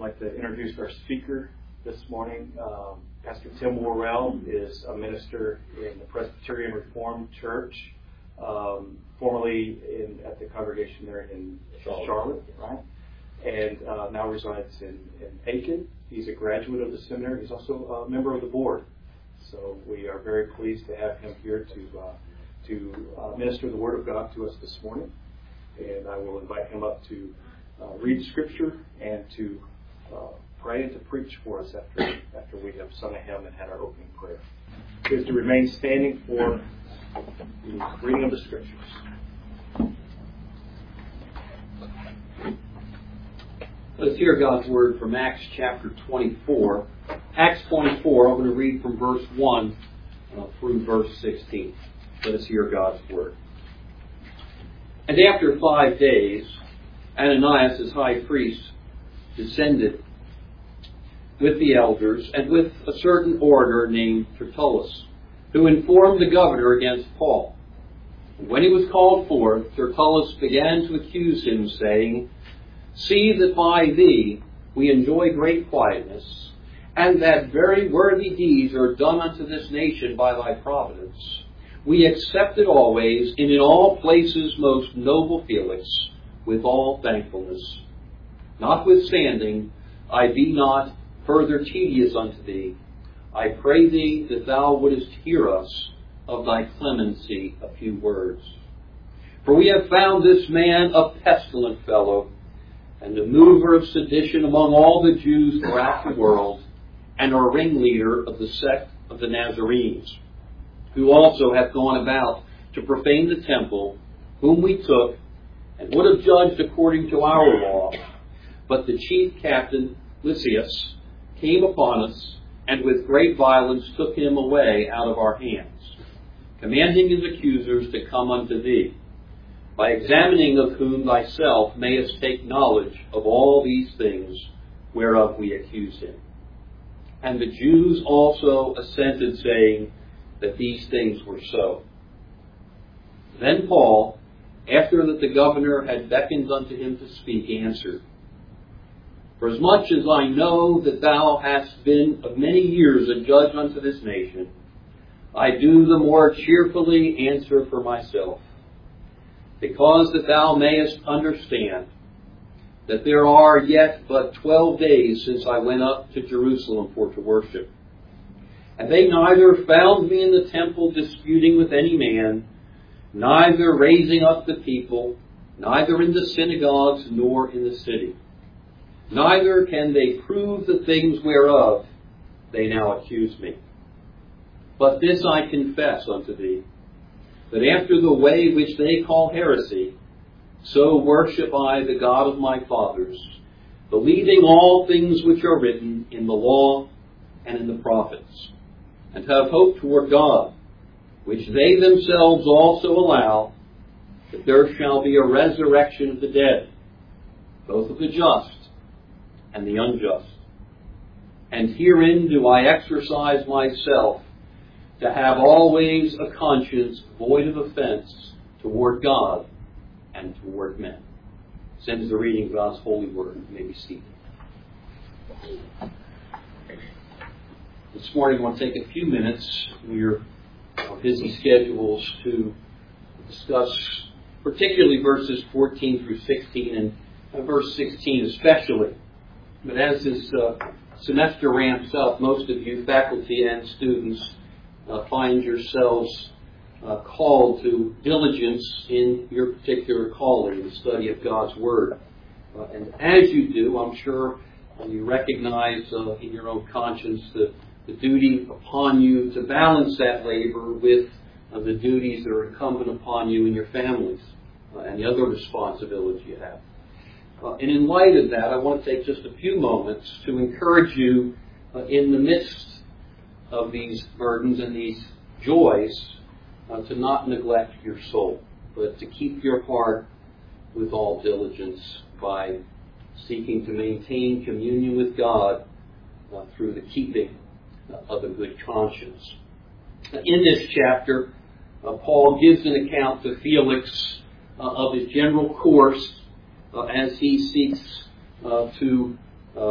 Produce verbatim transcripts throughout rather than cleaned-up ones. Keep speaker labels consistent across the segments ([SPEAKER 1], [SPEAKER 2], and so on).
[SPEAKER 1] like to introduce our speaker this morning. Um, Pastor Tim Worrell is a minister in the Presbyterian Reformed Church, um, formerly in, at the congregation there in Charlotte, Charlotte right? And uh, now resides in, in Aiken. He's a graduate of the seminary. He's also a member of the board. So we are very pleased to have him here to uh, to uh, minister the Word of God to us this morning. And I will invite him up to uh, read Scripture and to uh, pray and to preach for us after after we have sung a hymn and had our opening prayer. Is to remain standing for the reading of the Scriptures.
[SPEAKER 2] Let's hear God's Word from Acts chapter twenty-four. Acts twenty-four, I'm going to read from verse one uh, through verse sixteen. Let us hear God's Word. And after five days, Ananias, as high priest, descended with the elders and with a certain orator named Tertullus, who informed the governor against Paul. And when he was called forth, Tertullus began to accuse him, saying, "See that by thee we enjoy great quietness, and that very worthy deeds are done unto this nation by thy providence. We accept it always, and in all places, most noble Felix, with all thankfulness. Notwithstanding, I be not further tedious unto thee. I pray thee that thou wouldest hear us of thy clemency a few words. For we have found this man a pestilent fellow, and a mover of sedition among all the Jews throughout the world, and a ringleader of the sect of the Nazarenes, who also hath gone about to profane the temple, whom we took, and would have judged according to our law. But the chief captain, Lysias, came upon us, and with great violence took him away out of our hands, commanding his accusers to come unto thee, by examining of whom thyself mayest take knowledge of all these things whereof we accuse him. And the Jews also assented, saying that these things were so. Then Paul, after that the governor had beckoned unto him to speak, answered, Forasmuch as I know that thou hast been of many years a judge unto this nation, I do the more cheerfully answer for myself, because that thou mayest understand that there are yet but twelve days since I went up to Jerusalem for to worship. And they neither found me in the temple disputing with any man, neither raising up the people, neither in the synagogues nor in the city. Neither can they prove the things whereof they now accuse me. But this I confess unto thee, that after the way which they call heresy, so worship I the God of my fathers, believing all things which are written in the law and in the prophets, and have hope toward God, which they themselves also allow, that there shall be a resurrection of the dead, both of the just and the unjust. And herein do I exercise myself, to have always a conscience void of offense toward God and toward men." Sends the reading of God's holy word. You may be seated. This morning I want to take a few minutes in your busy schedules to discuss particularly verses fourteen through sixteen, and verse sixteen especially. But as this uh, semester ramps up, most of you, faculty and students, uh, find yourselves uh, called to diligence in your particular calling, the study of God's Word. Uh, and as you do, I'm sure uh, you recognize uh, in your own conscience the, the duty upon you to balance that labor with uh, the duties that are incumbent upon you and your families uh, and the other responsibilities you have. Uh, and in light of that, I want to take just a few moments to encourage you uh, in the midst of these burdens and these joys uh, to not neglect your soul, but to keep your heart with all diligence by seeking to maintain communion with God uh, through the keeping uh, of a good conscience. In this chapter, uh, Paul gives an account to Felix uh, of his general course Uh, as he seeks uh, to um,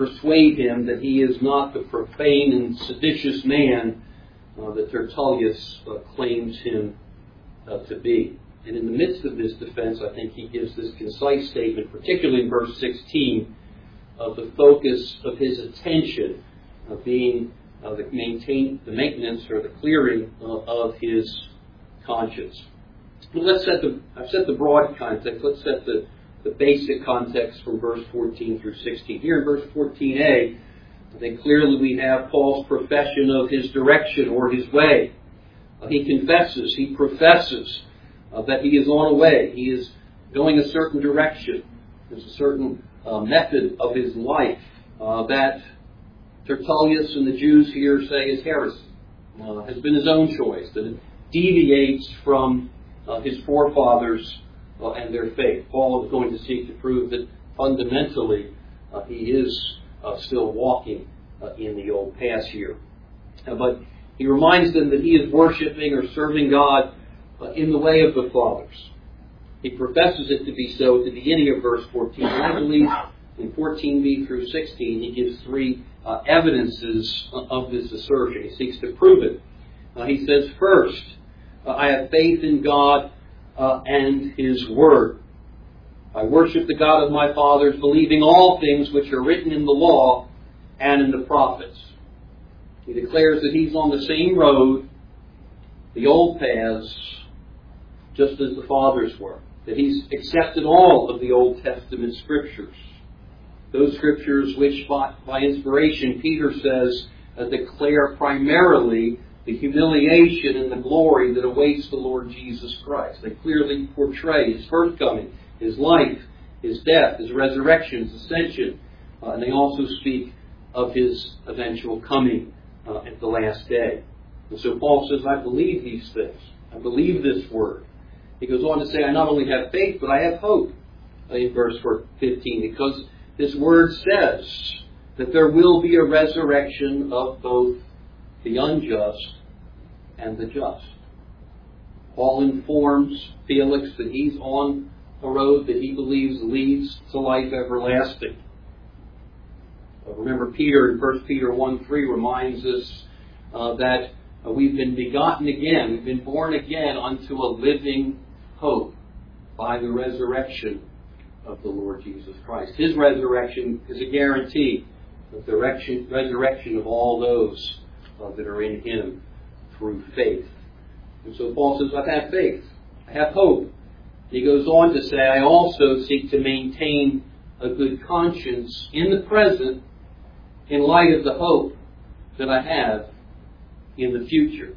[SPEAKER 2] persuade him that he is not the profane and seditious man uh, that Tertullius uh, claims him uh, to be. And in the midst of this defense, I think he gives this concise statement, particularly in verse sixteen, of the focus of his attention uh, being uh, the, maintain, the maintenance or the clearing uh, of his conscience. But let's set the, I've set the broad context. Let's set the, the basic context from verse fourteen through sixteen. Here in verse fourteen a, I think clearly we have Paul's profession of his direction or his way. Uh, he confesses, he professes uh, that he is on a way. He is going a certain direction. There's a certain uh, method of his life uh, that Tertullius and the Jews here say is heresy. Uh, has been his own choice, that it deviates from uh, his forefathers uh, and their faith. Paul is going to seek to prove that fundamentally uh, he is uh, still walking uh, in the old paths here. Uh, but he reminds them that he is worshiping or serving God uh, in the way of the fathers. He professes it to be so at the beginning of verse fourteen. And I believe in fourteen b through sixteen he gives three uh, evidences of this assertion. He seeks to prove it. Uh, he says, first, uh, I have faith in God uh, and His Word. I worship the God of my fathers, believing all things which are written in the law and in the prophets. He declares that he's on the same road, the old paths, just as the fathers were. That he's accepted all of the Old Testament Scriptures. Those Scriptures which, by, by inspiration, Peter says, uh, declare primarily the humiliation and the glory that awaits the Lord Jesus Christ. They clearly portray His first coming, His life, His death, His resurrection, His ascension. Uh, and they also speak of His eventual coming uh, at the last day. And so Paul says, I believe these things. I believe this Word. He goes on to say, I not only have faith, but I have hope. In verse fifteen, because this Word says that there will be a resurrection of both the unjust and the just. Paul informs Felix that he's on a road that he believes leads to life everlasting. Remember, Peter in First Peter one three reminds us uh, that uh, we've been begotten again, we've been born again unto a living hope by the resurrection of the Lord Jesus Christ. His resurrection is a guarantee of the resurrection of all those uh, that are in Him through faith. And so Paul says, I have faith, I have hope. And he goes on to say, I also seek to maintain a good conscience in the present in light of the hope that I have in the future.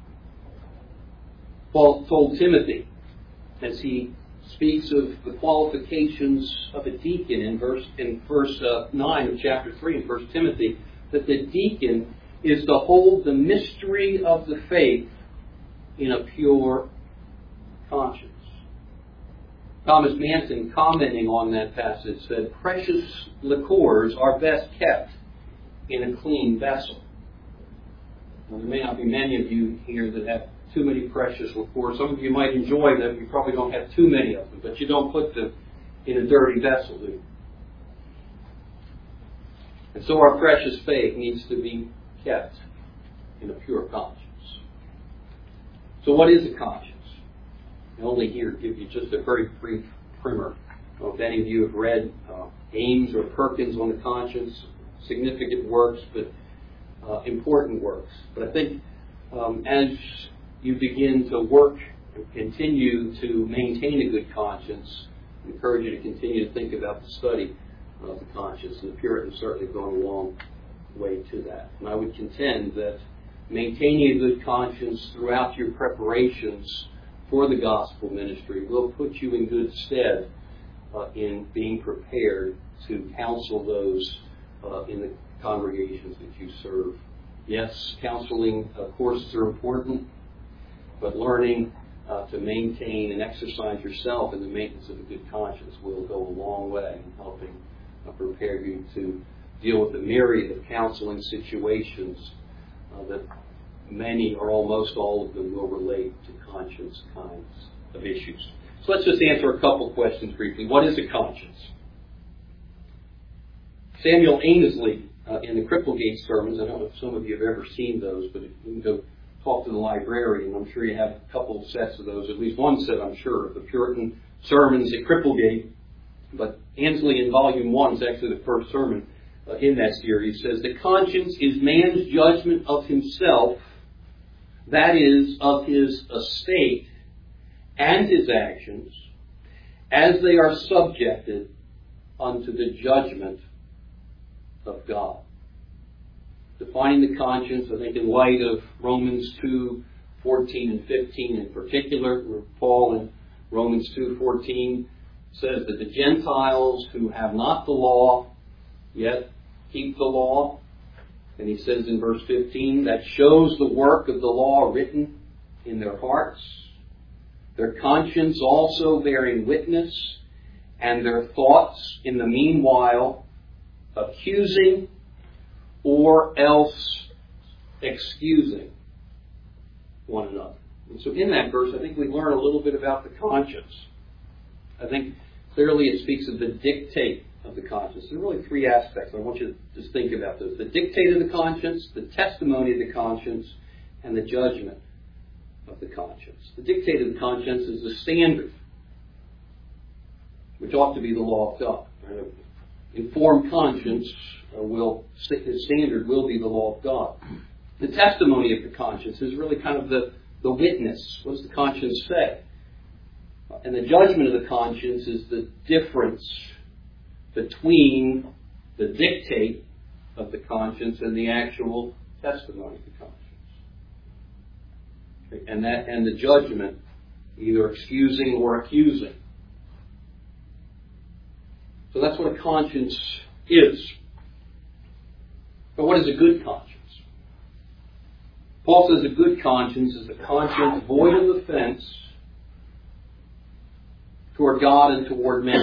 [SPEAKER 2] Paul told Timothy, as he speaks of the qualifications of a deacon in verse in verse uh, nine of chapter three in First Timothy, that the deacon is to hold the mystery of the faith in a pure conscience. Thomas Manton, commenting on that passage, said, precious liqueurs are best kept in a clean vessel. Now, there may not be many of you here that have too many precious liqueurs. Some of you might enjoy them. You probably don't have too many of them, but you don't put them in a dirty vessel, do you? And so our precious faith needs to be kept in a pure conscience. So what is a conscience? I only here give you just a very brief primer. I don't know if any of you have read uh, Ames or Perkins on the conscience. Significant works, but uh, important works. But I think um, as you begin to work and continue to maintain a good conscience, I encourage you to continue to think about the study of the conscience. And the Puritans certainly have gone a long way to that. And I would contend that maintaining a good conscience throughout your preparations for the gospel ministry will put you in good stead uh, in being prepared to counsel those uh, in the congregations that you serve. Yes, counseling uh, courses are important, but learning uh, to maintain and exercise yourself in the maintenance of a good conscience will go a long way in helping uh, prepare you to deal with the myriad of counseling situations uh, that many or almost all of them will relate to conscience kinds of issues. So let's just answer a couple questions briefly. What is a conscience? Samuel Ainsley, uh, in the Cripplegate sermons, I don't know if some of you have ever seen those, but you can go talk to the librarian. I'm sure you have a couple of sets of those, at least one set, I'm sure, of the Puritan sermons at Cripplegate. But Ainsley in Volume one is actually the first sermon uh, in that series. Says, the conscience is man's judgment of himself, that is, of his estate and his actions, as they are subjected unto the judgment of God. Defining the conscience, I think, in light of Romans two fourteen and fifteen in particular, where Paul in Romans two fourteen says that the Gentiles who have not the law yet keep the law. And he says in verse fifteen, that shows the work of the law written in their hearts, their conscience also bearing witness, and their thoughts in the meanwhile accusing or else excusing one another. And so in that verse, I think we learn a little bit about the conscience. I think clearly it speaks of the dictate of the conscience. There are really three aspects. I want you to just think about those. The dictate of the conscience, the testimony of the conscience, and the judgment of the conscience. The dictate of the conscience is the standard, which ought to be the law of God. Right? Informed conscience uh, will, the standard will be the law of God. The testimony of the conscience is really kind of the, the witness. What does the conscience say? And the judgment of the conscience is the difference between the dictate of the conscience and the actual testimony of the conscience. Okay? And that and the judgment, either excusing or accusing. So that's what a conscience is. But what is a good conscience? Paul says a good conscience is a conscience void of offense toward God and toward men.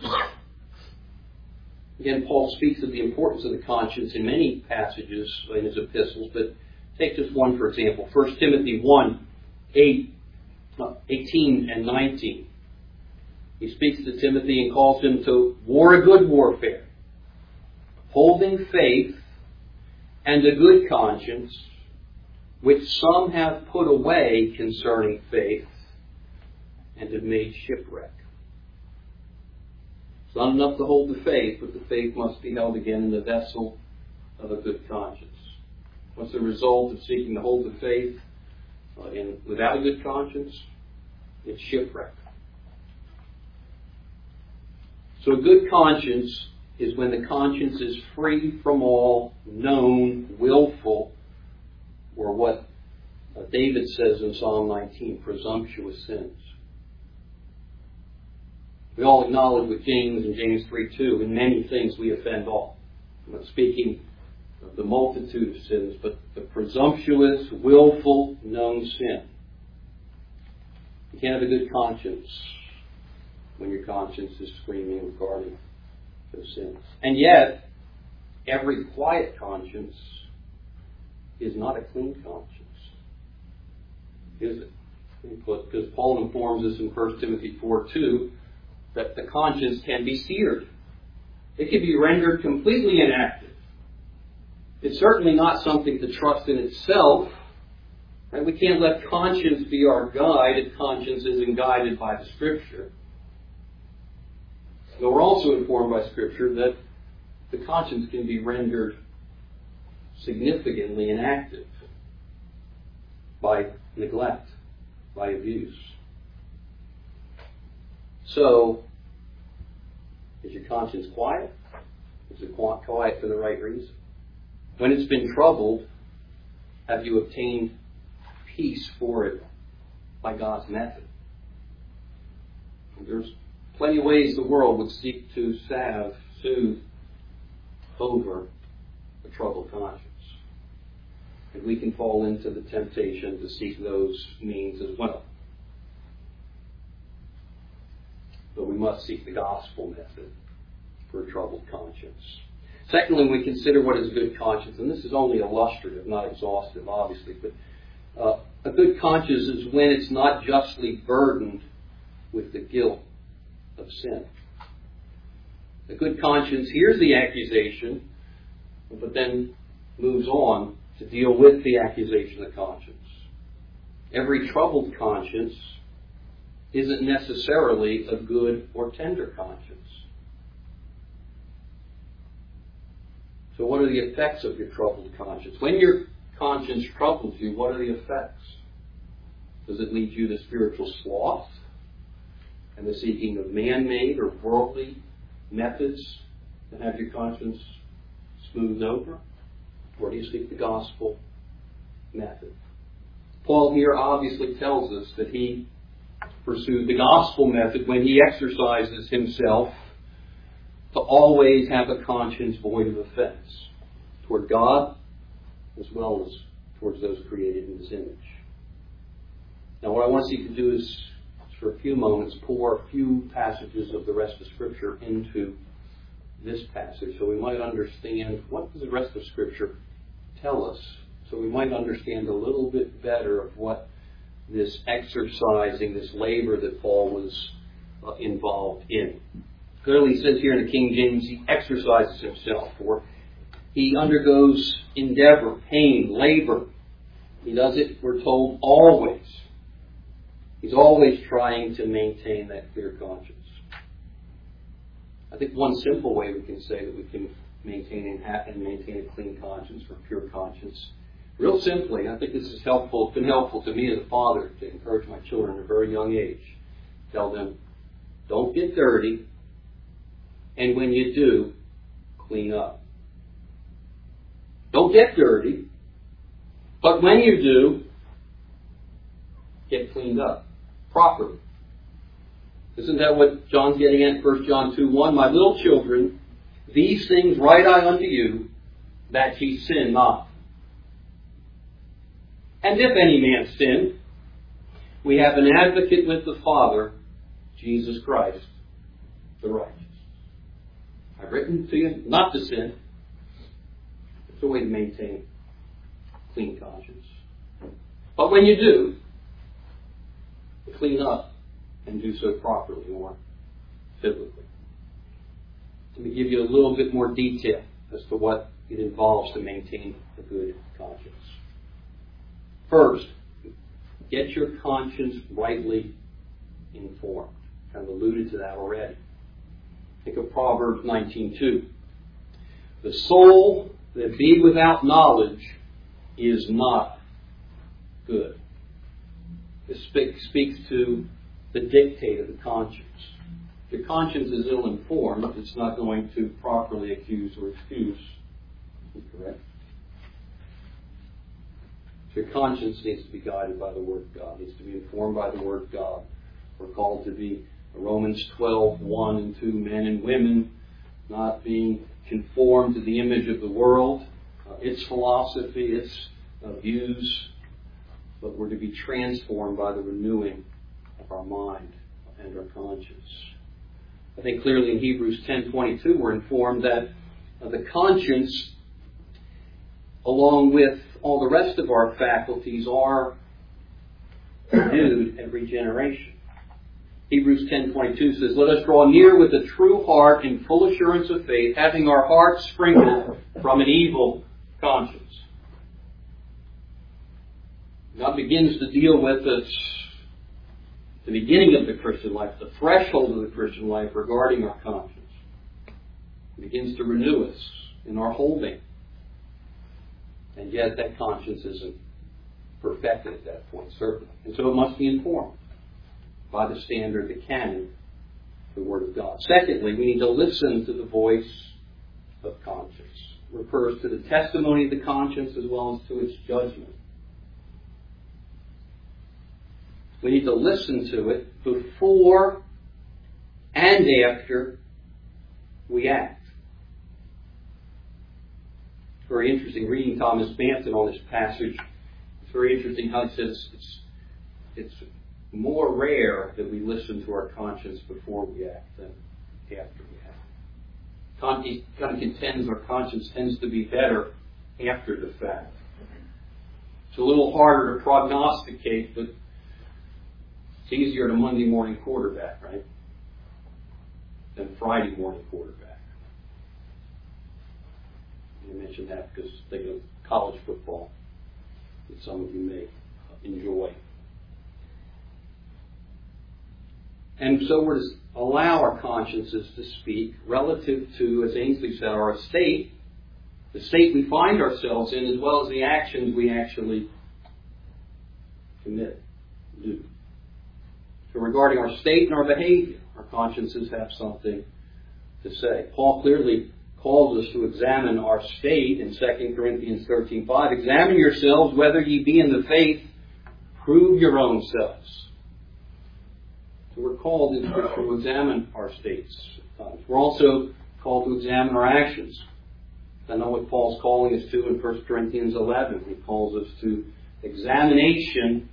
[SPEAKER 2] Again, Paul speaks of the importance of the conscience in many passages in his epistles, but take just one for example. First Timothy one, eight, eighteen and nineteen. He speaks to Timothy and calls him to war a good warfare, holding faith and a good conscience, which some have put away concerning faith and have made shipwreck. It's not enough to hold the faith, but the faith must be held again in the vessel of a good conscience. What's the result of seeking to hold the faith uh, in, without a good conscience? It's shipwreck. So a good conscience is when the conscience is free from all known, willful, or what uh, David says in Psalm nineteen, presumptuous sins. We all acknowledge with James in James three two, in many things we offend all. I'm not speaking of the multitude of sins, but the presumptuous, willful, known sin. You can't have a good conscience when your conscience is screaming regarding those sins. And yet, every quiet conscience is not a clean conscience. Is it? Because Paul informs us in First Timothy four two that the conscience can be seared. It can be rendered completely inactive. It's certainly not something to trust in itself. Right? We can't let conscience be our guide if conscience isn't guided by the Scripture. But we're also informed by Scripture that the conscience can be rendered significantly inactive by neglect, by abuse. So, is your conscience quiet? Is it quiet for the right reason? When it's been troubled, have you obtained peace for it by God's method? There's plenty of ways the world would seek to salve, soothe over a troubled conscience. And we can fall into the temptation to seek those means as well. But we must seek the gospel method for a troubled conscience. Secondly, we consider what is a good conscience, and this is only illustrative, not exhaustive, obviously, but uh, a good conscience is when it's not justly burdened with the guilt of sin. A good conscience hears the accusation, but then moves on to deal with the accusation of conscience. Every troubled conscience isn't necessarily a good or tender conscience. So what are the effects of your troubled conscience? When your conscience troubles you, what are the effects? Does it lead you to spiritual sloth and the seeking of man-made or worldly methods to have your conscience smoothed over? Or do you seek the gospel method? Paul here obviously tells us that he pursued the gospel method when he exercises himself to always have a conscience void of offense toward God as well as towards those created in His image. Now what I want to seek to do is, for a few moments, pour a few passages of the rest of Scripture into this passage so we might understand what does the rest of Scripture tell us, so we might understand a little bit better of what this exercising, this labor that Paul was uh, involved in. Clearly it says here in the King James, he exercises himself, or he undergoes endeavor, pain, labor. He does it, we're told, always. He's always trying to maintain that clear conscience. I think one simple way we can say that we can maintain and, have, and maintain a clean conscience or pure conscience, real simply, I think this is helpful. It's been helpful to me as a father to encourage my children at a very young age. Tell them, don't get dirty, and when you do, clean up. Don't get dirty, but when you do, get cleaned up properly. Isn't that what John's getting at in First John two one? My little children, these things write I unto you, that ye sin not. And if any man sin, we have an advocate with the Father, Jesus Christ, the righteous. I've written to you not to sin. It's a way to maintain clean conscience. But when you do, clean up and do so properly or biblically. Let me give you a little bit more detail as to what it involves to maintain a good conscience. First, get your conscience rightly informed. I've kind of alluded to that already. Think of Proverbs nineteen two. The soul that be without knowledge is not good. This speaks to the dictate of the conscience. If your conscience is ill-informed, it's not going to properly accuse or excuse. Correct? So your conscience needs to be guided by the Word of God. It needs to be informed by the Word of God. We're called to be Romans twelve, one and two, men and women, not being conformed to the image of the world, uh, its philosophy, its uh, views, but we're to be transformed by the renewing of our mind and our conscience. I think clearly in Hebrews ten twenty-two we're informed that uh, the conscience, along with all the rest of our faculties, are renewed at regeneration. Hebrews ten twenty-two says, let us draw near with a true heart in full assurance of faith, having our hearts sprinkled from an evil conscience. God begins to deal with us the beginning of the Christian life, the threshold of the Christian life regarding our conscience. He begins to renew us in our holding. And yet that conscience isn't perfected at that point, certainly. And so it must be informed by the standard, the canon, the Word of God. Secondly, we need to listen to the voice of conscience. It refers to the testimony of the conscience as well as to its judgment. We need to listen to it before and after we act. It's very interesting reading Thomas Manton on this passage. It's very interesting how he says it's, it's more rare that we listen to our conscience before we act than after we act. He kind of contends our conscience tends to be better after the fact. It's a little harder to prognosticate, but it's easier to Monday morning quarterback, right, than Friday morning quarterback. mention that because thinking of college football that some of you may enjoy. And so we're to allow our consciences to speak relative to, as Ainsley said, our state, the state we find ourselves in, as well as the actions we actually commit, do. So regarding our state and our behavior, our consciences have something to say. Paul clearly calls us to examine our state in Second Corinthians thirteen five. Examine yourselves whether ye be in the faith, prove your own selves. So we're called in Scripture to examine our states. We're also called to examine our actions. I know what Paul's calling us to in First Corinthians eleven. He calls us to examination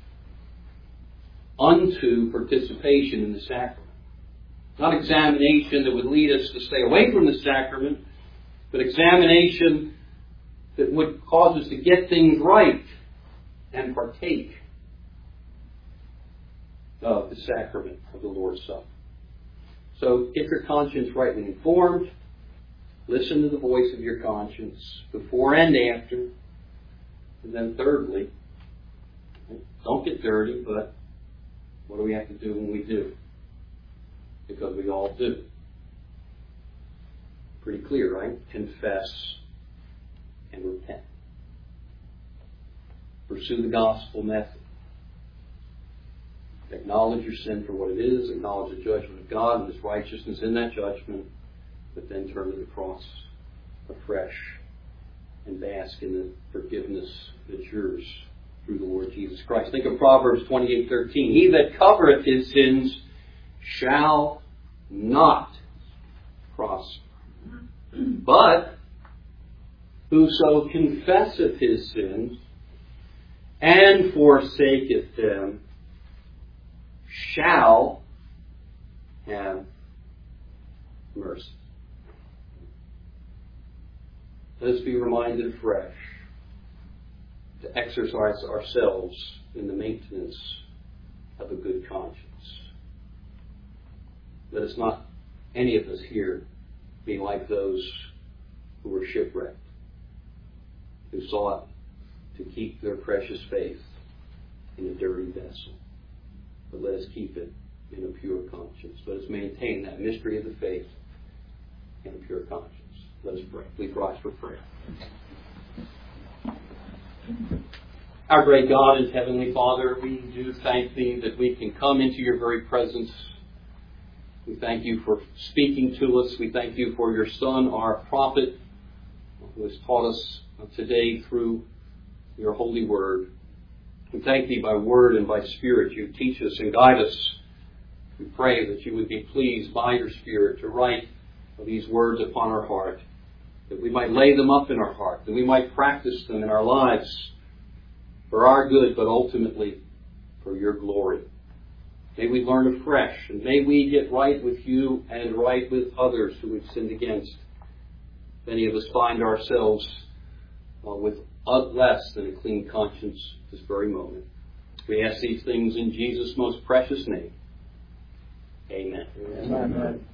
[SPEAKER 2] unto participation in the sacrament. Not examination that would lead us to stay away from the sacrament, but examination that would cause us to get things right and partake of the sacrament of the Lord's Supper. So get your conscience rightly informed. Listen to the voice of your conscience before and after. And then thirdly, don't get dirty, but what do we have to do when we do? Because we all do. Pretty clear, right? Confess and repent. Pursue the gospel method. Acknowledge your sin for what it is. Acknowledge the judgment of God and His righteousness in that judgment. But then turn to the cross afresh and bask in the forgiveness that's yours through the Lord Jesus Christ. Think of Proverbs twenty-eight thirteen. He that covereth his sins shall not prosper. But whoso confesseth his sins and forsaketh them shall have mercy. Let us be reminded afresh to exercise ourselves in the maintenance of a good conscience. Let us not, any of us here, be like those who were shipwrecked, who sought to keep their precious faith in a dirty vessel. But let us keep it in a pure conscience. Let us maintain that mystery of the faith in a pure conscience. Let us pray. Please rise for prayer. Our great God and Heavenly Father, we do thank Thee that we can come into Your very presence. We thank You for speaking to us. We thank You for Your Son, our prophet, who has taught us today through Your holy word. We thank Thee by word and by spirit. You teach us and guide us. We pray that You would be pleased by Your Spirit to write these words upon our heart, that we might lay them up in our heart, that we might practice them in our lives for our good, but ultimately for Your glory. May we learn afresh, and may we get right with You and right with others who we've sinned against. Many of us find ourselves uh, with less than a clean conscience this very moment. We ask these things in Jesus' most precious name. Amen.
[SPEAKER 3] Amen.